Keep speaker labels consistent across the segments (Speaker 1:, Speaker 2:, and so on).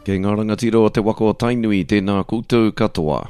Speaker 1: Kei ngā rangatiro o te wako tainui tēnā koutou katoa.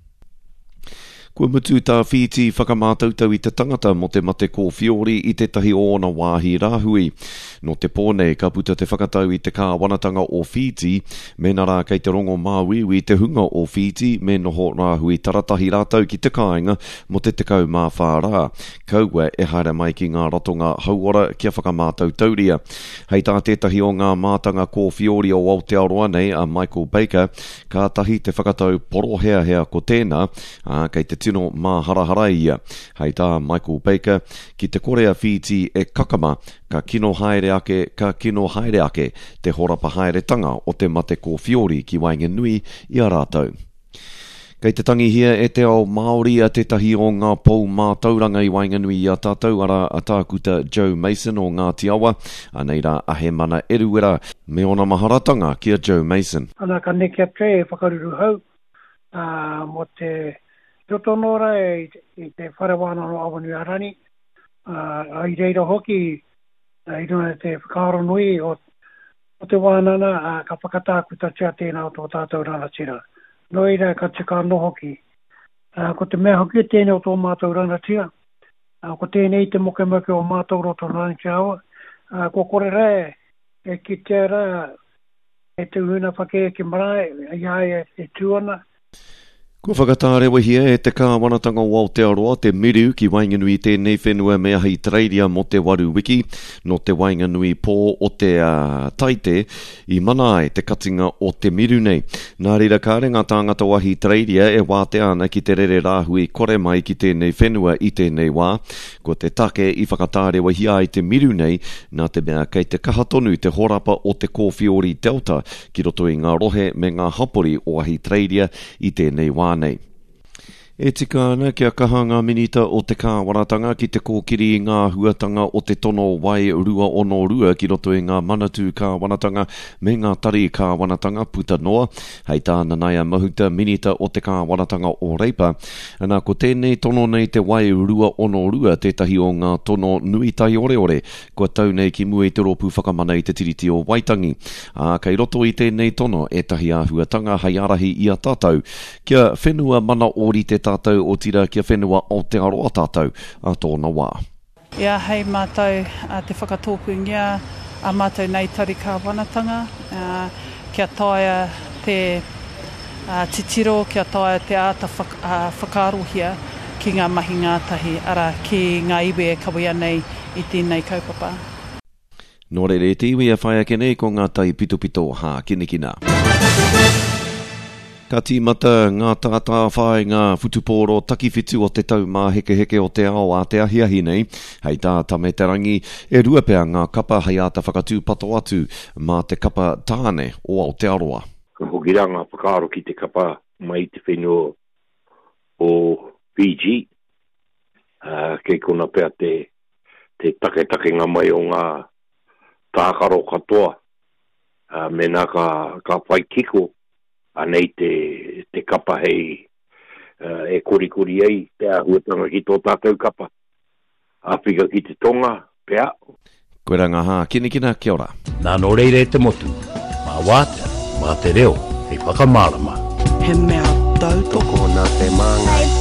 Speaker 1: Kua mutu tā Fiji whakamātautau i te tangata mo te mate kōwhiori i te tahi o ona wāhi rāhui. No te pōne, ka puta te whakatau i te kāwanatanga o Fiji, me nā rā kei te rongo māwiwi te hunga o Fiji, me noho rāhui taratahi rātau ki te kāinga mo te tekau mā whārā. Kaua e haere mai ki ngā rotonga hauora kia whakamātautau ria. Hei tā tētahi o ngā mātanga kōwhiori o Aotearoa nei a Michael Baker, ka tahi te whakatau porohea hea ko tēnā, kei te tino mā harahara ia. Hei tā Michael Baker, ki te korea Fiji e kakama, ka kino haere ake te horapa haeretanga o te mate kōwhiori ki Wainganui i a rātau. Kei te tangi hia e te ao Māori a te tahi o ngā pou mātauranga i Wainganui i a tātou ara a tākuta Joe Mason o Ngātiawa, anei rā ahe mana eruera me ona maharatanga kia Joe Mason.
Speaker 2: Ana ka neke pre e whakaruru hau, mo te rotonora i te wharewana no Awanui Arani, i reira hoki, i runa te whakaro nui o te wānana, ka whakatākuta tia tēnā o tō tātou rana tira. No ira ka tika no hoki. Ko te mea hoki tēnei o tō mātou rana tia. Ko tēnei te moke o mātou roto rana ki awa. Ko kore rea e ki te rea e te una whake ki marae, ia e tuana.
Speaker 1: Kua whakatārewa hia e te kāwanatanga o Aotearoa te miru ki Wainganui tēnei whenua mea hei treiria mo te waru wiki no te Wainganui pō o te taite i mana e te katinga o te miru nei. Nā reira kāre ngā tāngata wahi treiria e wāte ana ki te rere rāhui kore mai ki tēnei whenua i tēnei wā. Ko te take i whakatārewa hia i te miru nei nā te mea kei te kahatonu te horapa o te kōwhiori Delta ki roto i ngā rohe me ngā hapori o wahi treiria i tēnei wā nei. E tika ana kia kaha ngā minita o te kāwanatanga ki te kōkiri i ngā huatanga o te tono wai rua ono rua ki roto i ngā manatu kāwanatanga me ngā tari kāwanatanga puta noa. Hei tā nanaia mahuta minita o te kāwanatanga o Reipa. Anā ko tēnei tono nei te wai rua ono rua tētahi o ngā tono nui tai ore. Kua tau nei ki mua i te ropu whakamana i te tiriti o Waitangi. Kei roto i tēnei tono e tahi a huatanga hei arahi i a tātou. Kia whenua mana ori te tātou o tira kia whenua o te aroa tātou a tōna wā.
Speaker 3: Ia hei mātou te whakatōpungia a mātou nei tari kāwanatanga, kia taia te titiro, kia taia te āta whakarohia ki ngā mahi ngātahi, ara ki ngā iwe e kawia nei i tēnei kaupapa.
Speaker 1: Nō re te iwi a whai ake nei ko ngā tai pito hā kinekina. Ka tīmata ngā tātā whai ngā whutupōro takiwhitu o te tau mā heke o te ao a te ahiahi nei. Hei tā tame te rangi e rua pea ngā kapa hei ata whakatū pato atu mā te kapa tāne o Aotearoa.
Speaker 4: Ka hokiranga whakaaro ki te kapa mai te whenua o Fiji. Kei kona pea te take ngā mai o ngā tākaro katoa. Mena ka whai kiko. Anei te kapa hei e kori ei, te ahuatanga ki tō tātou kapa. Awhika ki te tonga, pea.
Speaker 1: Koe ranga hā, kinekina, kia ora.
Speaker 5: Nā no reire te motu, mā wātea, mā te reo, hei whakamārama.
Speaker 6: He mea tau toko nā te māngai.